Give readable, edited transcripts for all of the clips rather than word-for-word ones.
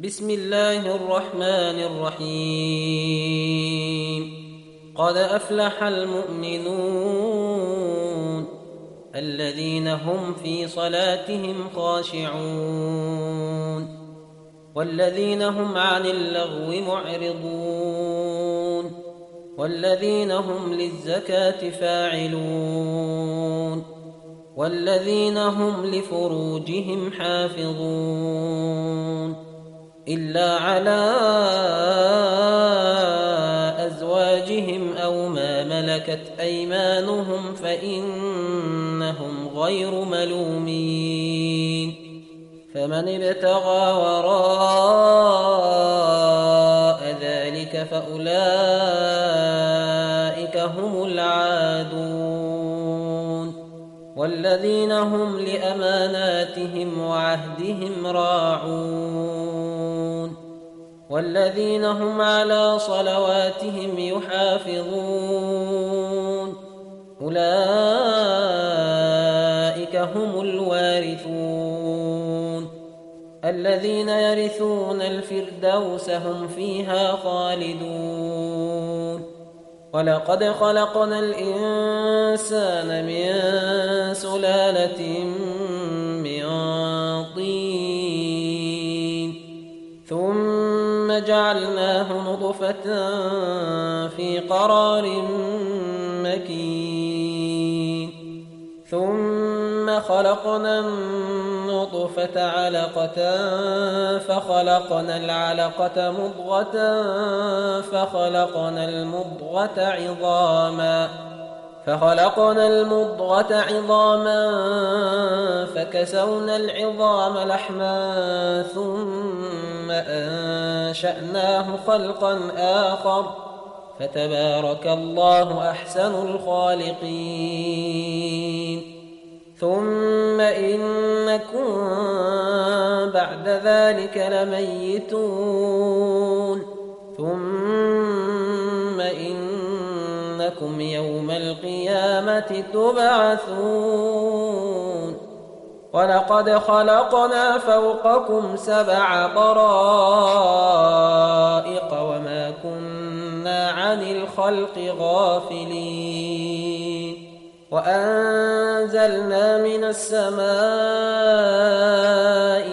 بسم الله الرحمن الرحيم. قد أفلح المؤمنون الذين هم في صلاتهم خاشعون والذين هم عن اللغو معرضون والذين هم للزكاة فاعلون والذين هم لفروجهم حافظون إلا على أزواجهم أو ما ملكت أيمانهم فإنهم غير ملومين. فمن ابتغى وراء ذلك فأولئك هم العادون والذين هم لأماناتهم وعهدهم راعون والذين هم على صلواتهم يحافظون أولئك هم الوارثون الذين يرثون الفردوس هم فيها خالدون. ولقد خلقنا الإنسان من سلالة من طين ثم جعلناه نطفة في قرار مكين ثم خلقنا النطفة علقة فخلقنا العلقة مضغة فخلقنا المضغة عظاما فكسونا العظام لحما ثم أنشأناه خلقا آخر فتبارك الله أحسن الخالقين. ثم إنكم بعد ذلك لميتون ثم إنكم يوم القيامة تبعثون. ولقد خلقنا فوقكم 7 طرائق وما كنا عن الخلق غافلين وأنزلنا من السماء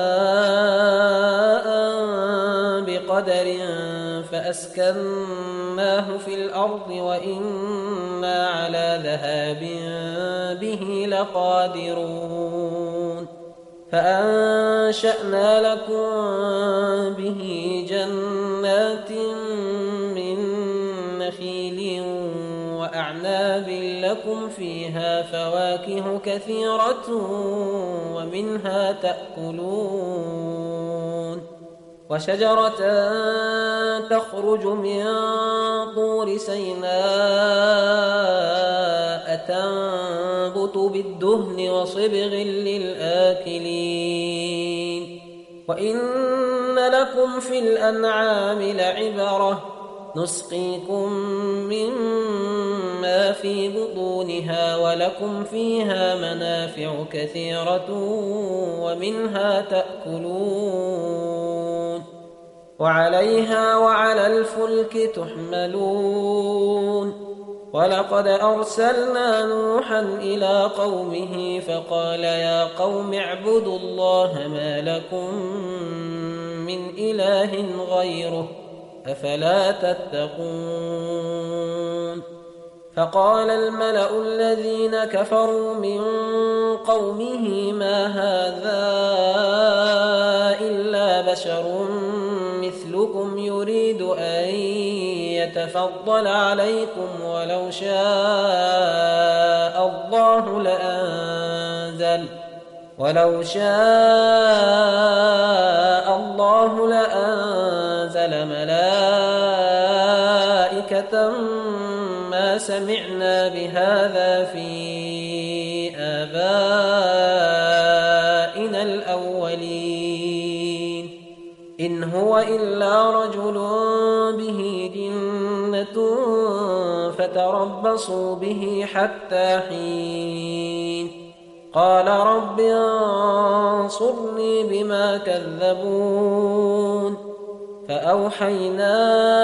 ماء بقدر فأسكناه في الأرض وإنا على ذهاب به لقادرون. فأنشأنا لكم به جنات من نخيل وأعناب لكم فيها فواكه كثيرة ومنها تأكلون وشجرة تخرج من طور سيناء تنبت بالدهن وصبغ للآكلين. وإن لكم في الأنعام لعبرة نسقيكم مما في بطونها ولكم فيها منافع كثيرة ومنها تأكلون وعليها وعلى الفلك تحملون. ولقد أرسلنا نوحا إلى قومه فقال يا قوم اعبدوا الله ما لكم من إله غيره أفلا تتقون. فقال الملأ الذين كفروا من قومه ما هذا إلا بشر مثلكم يريد أن يتفضل عليكم ولو شاء الله لأنزل ملائكة ما سمعنا بهذا في آبائنا الأولين إن هو إلا رجل به جنة فتربصوا به حتى حين. قال رب انصرني بما كذبون فأوحينا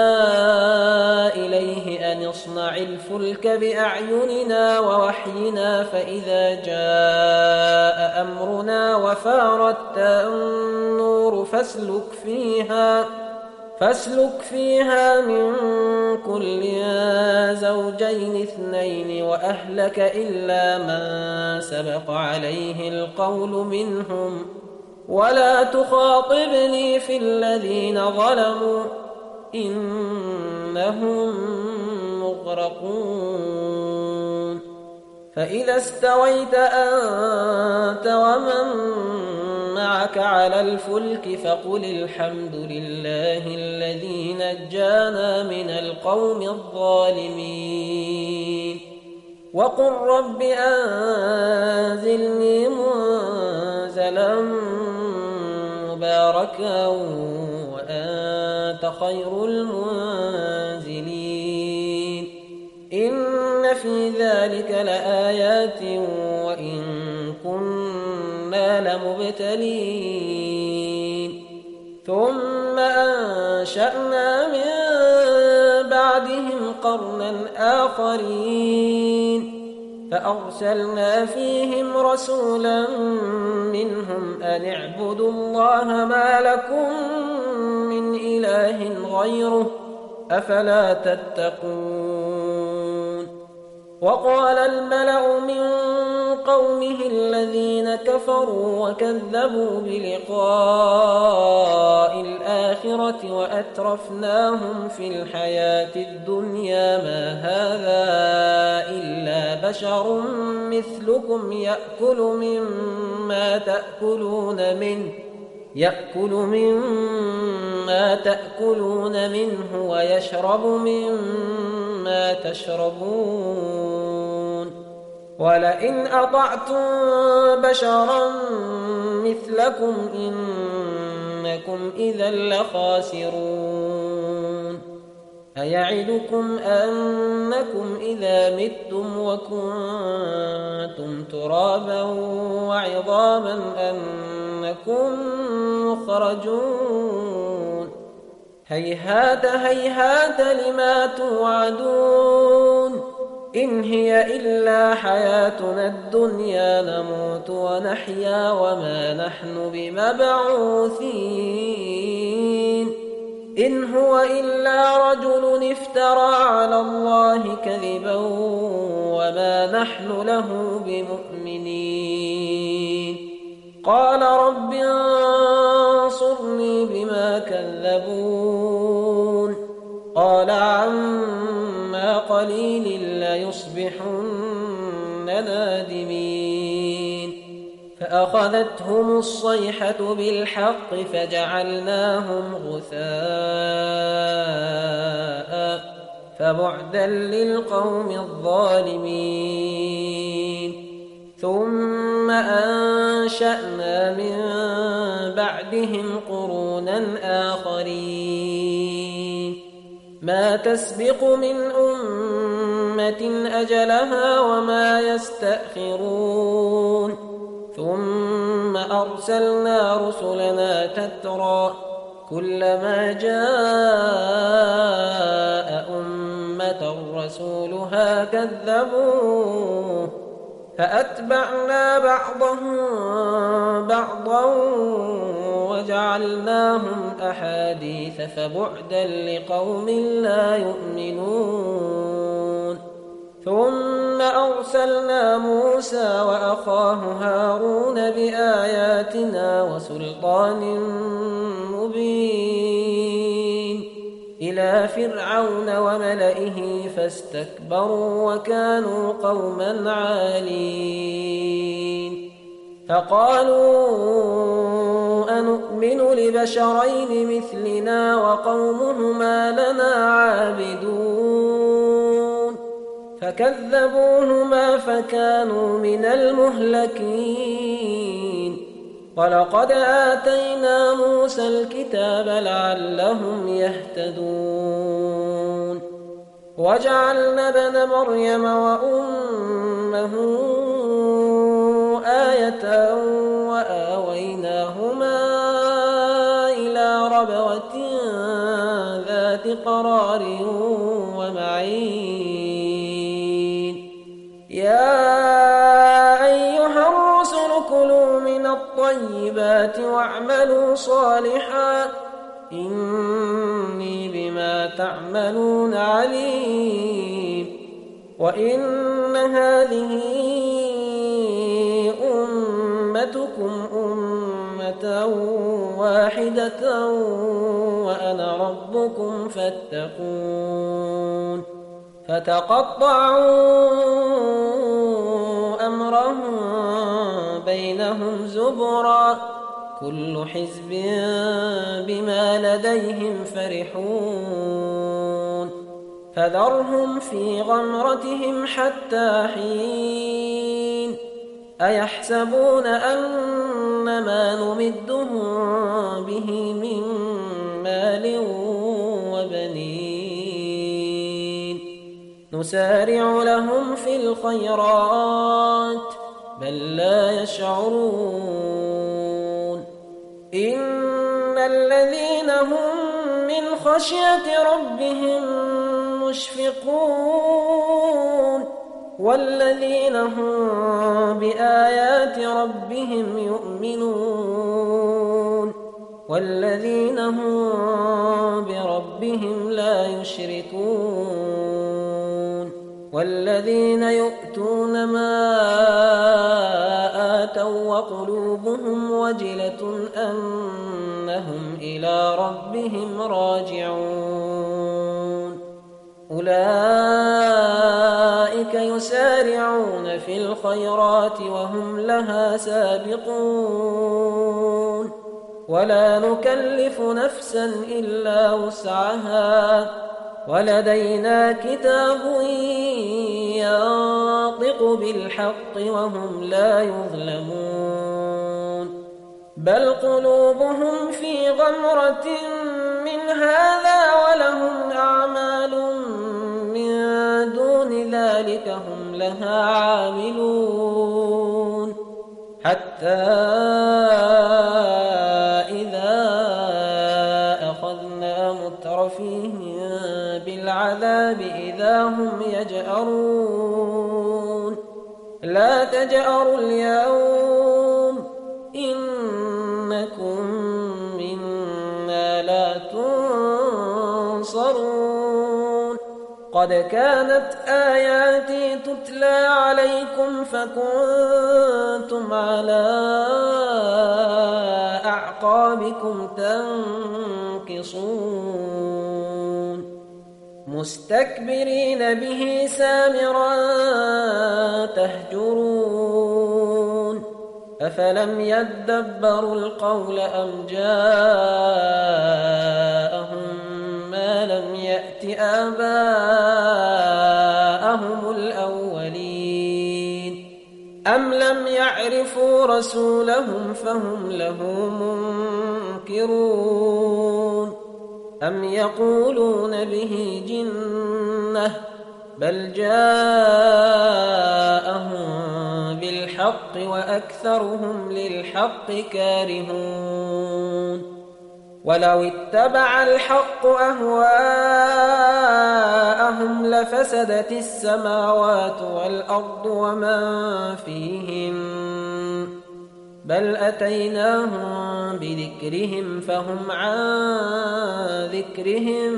إليه أن اصنع الفلك بأعيننا ووحينا فإذا جاء أمرنا وفارت النور فاسلك فيها من كل زوجين اثنين وأهلك إلا من سبق عليه القول منهم ولا تخاطبني في الذين ظلموا إنهم مغرقون فإذا استويت أنت ومن معك على الفلك فقل الحمد لله الذي نجانا من القوم الظالمين وقل رب أنزلني منزلا مباركا وأنت خير المنزلين إن في ذلك لآيات وإن كنا لمبتلين ثم أنشأنا من بعدهم قرنا آخرين فأرسلنا فيهم رسولا منهم أن اعبدوا الله ما لكم من إله غيره أفلا تتقون وقال الملأ من قومه الذين كفروا وكذبوا بلقاء الآخرة وأترفناهم في الحياة الدنيا ما هذا إلا بشر مثلكم يأكل مما تأكلون منه ويشرب مما تشربون ولئن أطعتم بشرا مثلكم إنكم إذا لخاسرون أيعدكم أنكم إذا متم وكنتم ترابا وعظاما أنكم مخرجون هيهات هيهات لما توعدون إن هي إلا حياتنا الدنيا نموت ونحيا وما نحن بمبعوثين إن هو إلا رجل افترى على الله كذبا وما نحن له بمؤمنين قال رب انصرني بما كذبون قال عما قليل ليصبحن نادمين فأخذتهم الصيحة بالحق فجعلناهم غثاء فبعدا للقوم الظالمين ثم أنشأنا من بعدهم قرونا آخرين ما تسبق من أمة أجلها وما يستأخرون ثم أرسلنا رسلنا تترى كلما جاء أمة رسولها كذبوه فأتبعنا بعضهم بعضا وجعلناهم أحاديث فبعدا لقوم لا يؤمنون ثم أرسلنا موسى وأخاه هارون بآياتنا وسلطان مبين إلى فرعون وملئه فاستكبروا وكانوا قوما عالين فقالوا أنؤمن لبشرين مثلنا وقومهما لنا عابدون فكذبوهما فكانوا من المهلكين ولقد آتينا موسى الكتاب لعلهم يهتدون وجعلنا ابن مريم وأمه آية وآويناهما إلى ربوة ذات قرار ومعين يا أيها الرسل كلوا من الطيبات واعملوا صالحا إني بما تعملون عليم وإن هذه أمتكم أمة واحدة وأنا ربكم فاتقون فتقطعوا أمرهم بينهم زبرا كل حزب بما لديهم فرحون فذرهم في غمرتهم حتى حين أيحسبون أن ما نمدهم به من مال وبنين نسارع لهم في الخيرات بل لا يشعرون إن الذين هم من خشية ربهم مشفقون والذين هم بآيات ربهم يؤمنون والذين هم بربهم لا يشركون والذين يؤتون ما آتوا وقلوبهم وجلة أنهم إلى ربهم راجعون أولئك يسارعون في الخيرات وهم لها سابقون ولا نكلف نفسا إلا وسعها ولدينا كتاب ينطق بالحق وهم لا يظلمون بل قلوبهم في غمرة من هذا ولهم أعمال من دون ذلك هم لها عاملون حتى إذا أخذنا مترفيهم بالعذاب إذا هم يجأرون لا تجأروا اليوم إنكم منا لا تنصرون قد كانت آياتي تتلى عليكم فكنتم على أعقابكم تنكصون مستكبرين به سامرا تهجرون أفلم يدبروا القول أم جاءهم ما لم يأت آباءهم الأولين أم لم يعرفوا رسولهم فهم له منكرون أم يقولون به جنة بل جاءهم بالحق وأكثرهم للحق كارهون ولو اتبع الحق أهواءهم لفسدت السماوات والأرض ومن فيهن بل أتيناهم بذكرهم فهم عن ذكرهم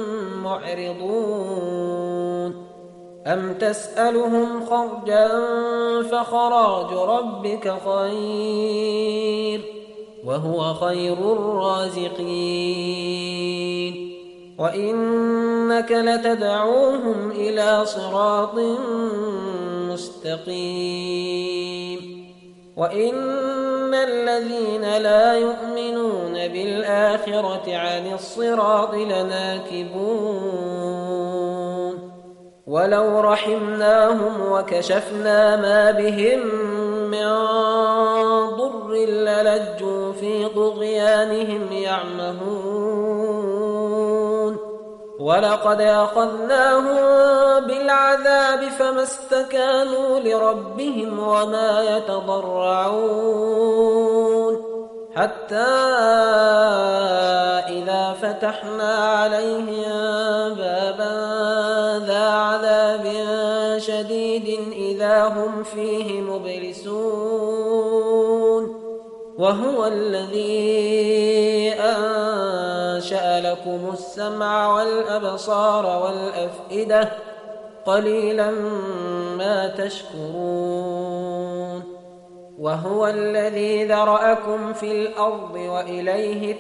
معرضون أم تسألهم خرجا فخراج ربك خير وهو خير الرازقين وإنك لتدعوهم إلى صراط مستقيم وإن الذين لا يؤمنون بالآخرة عن الصراط لناكبون ولو رحمناهم وكشفنا ما بهم من ضر للجوا في طغيانهم يعمهون ولقد أخذناهم بالعذاب فما استكانوا لربهم وما يتضرعون حتى إذا فتحنا عليهم بابا ذا عذاب شديد إذا هم فيه مبلسون وهو الذي أنشأ لكم السمع والأبصار والأفئدة قليلا ما تشكرون وهو الذي ذرأكم في الأرض وإليه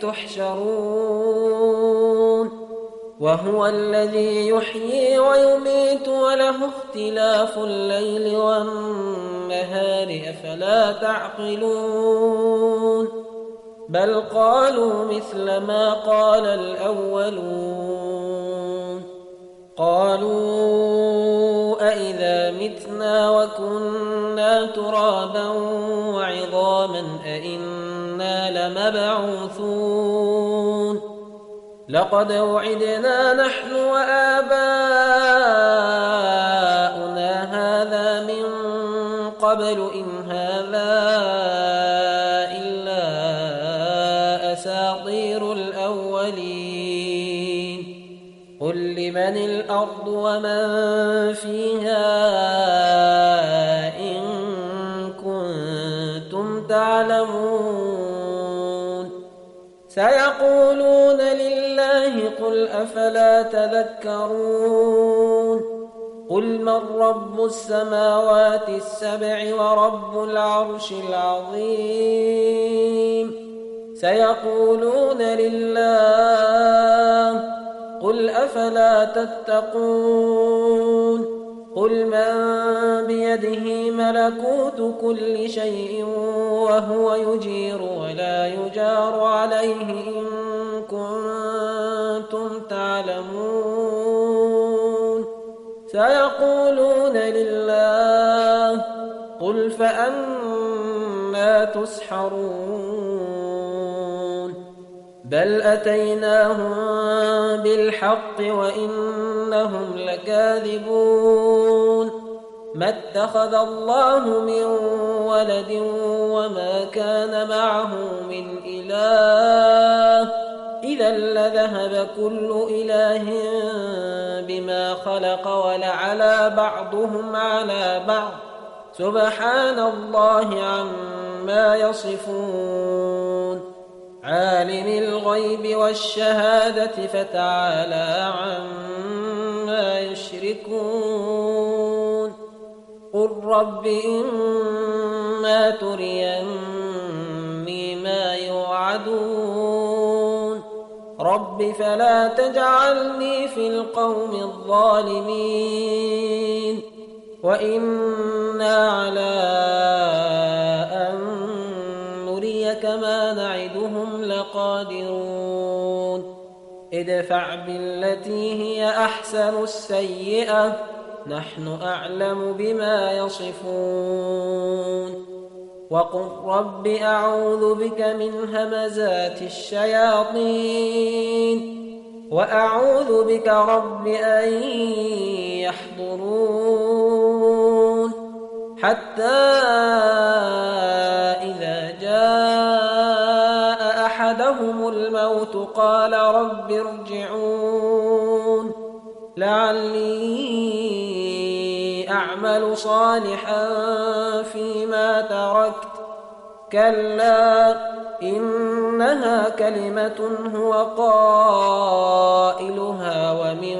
تحشرون وهو الذي يحيي ويميت وله اختلاف الليل والنهار أفلا تعقلون بل قالوا مثل ما قال الأولون قالوا أئذا متنا وكنا ترابا وعظاما أئنا لمبعوثون لقد وعدنا نحن وآباؤنا هذا من قبل إن هذا إلا أساطير الأولين قل لمن الأرض ومن فيها إن كنتم تعلمون سيقولون لله قل أفلا تذكرون قل من رب السماوات السبع ورب العرش العظيم سيقولون لله قل أفلا تتقون قل من بيده ملكوت كل شيء وهو يجير ولا يجار عليه إن كنتم تعلمون سيقولون لله قل فأنى تسحرون بل أتيناهم بالحق وإنهم لكاذبون ما اتخذ الله من ولد وما كان معه من إله إذا لذهب كل إله بما خلق ولعلى بعضهم على بعض سبحان الله عما يصفون عالم الغيب والشهادة فتعالى عما يشركون قل رب إما تريني ما يوعدون رب فلا تجعلني في القوم الظالمين وإنا على أن نريك ما نعدهم لقادرون ادفع بالتي هي أحسن السيئة نحن أعلم بما يصفون وقل رب أعوذ بك من همزات الشياطين وأعوذ بك رب أن يحضرون حتى إذا جاء أحدهم الموت قال رب ارجعون لعلي أعمل صالحا فيما تركت كلا إنها كلمة هو قائلها ومن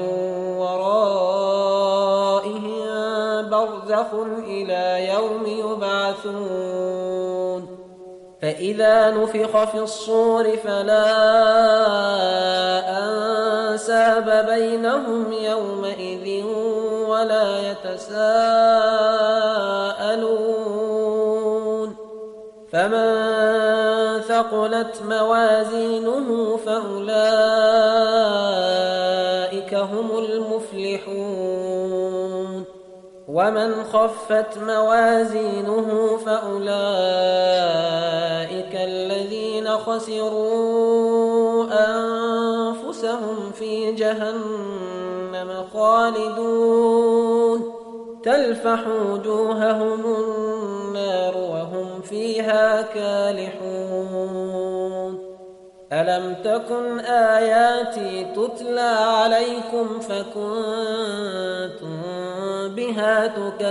ورائهم برزخ إلى يوم يبعثون فإذا نفخ في الصور فلا أنساب بينهم يومئذ ولا يتساءلون فمن ثقلت موازينه فأولئك هم المفلحون ومن خفت موازينه فأولئك الذين خسروا أنفسهم في جهنم خالدون تلفح وجوههم النار وهم فيها كالحون ألم تكن آياتي تتلى عليكم فكنتم بها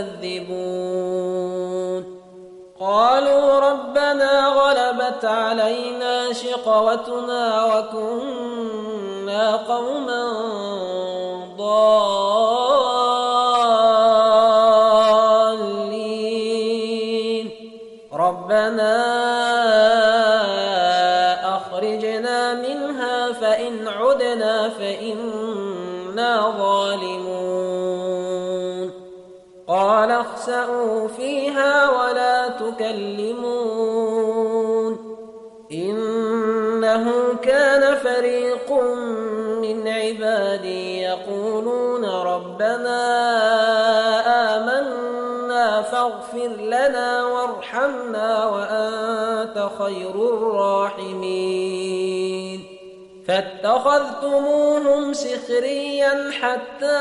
تكذبون قالوا ربنا غلبت علينا شقوتنا وكنا قوما ضالين ربنا أخرجنا منها فإن عدنا فإنا ظالمون قال اخسئوا فيها ولا تكلمون إنه كان فريق من عبادي يقولون ربنا آمنا فاغفر لنا وارحمنا وأنت خير الراحمين فاتخذتموهم سخريا حتى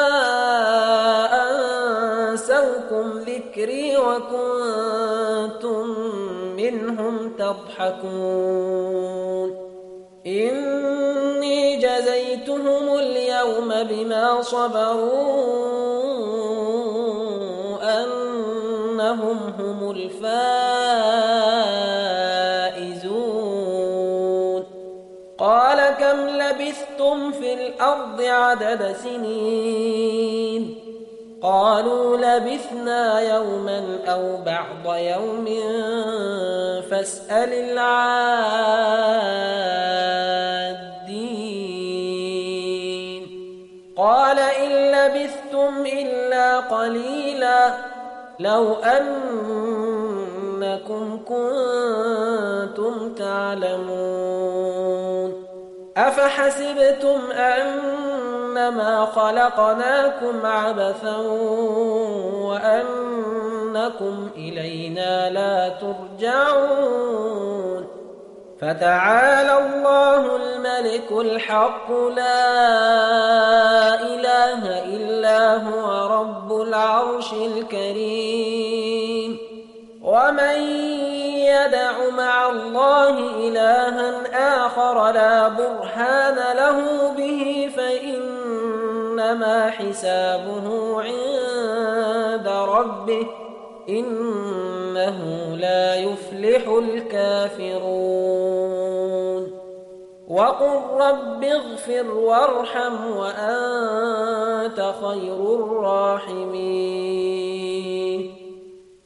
أنسوكم ذكري وكنتم منهم تضحكون إني جزيتهم اليوم بما صبروا أنهم هم الفائزون قال كم لبثتم في الأرض عدد سنين قالوا لبثنا يوما أو بعض يوم فاسأل العادين قال إن لبثتم إلا قليلا لو أنكم كنتم تعلمون أفحسبتم أنما خلقناكم عبثا وأنكم إلينا لا ترجعون فتعالى الله الملك الحق لا إله إلا هو رب العرش الكريم ومن يدع مع الله إلها آخر لا برهان له به فإنما حسابه عند ربه إنه لا يفلح الكافرون وقل رب اغفر وارحم وأنت خير الراحمين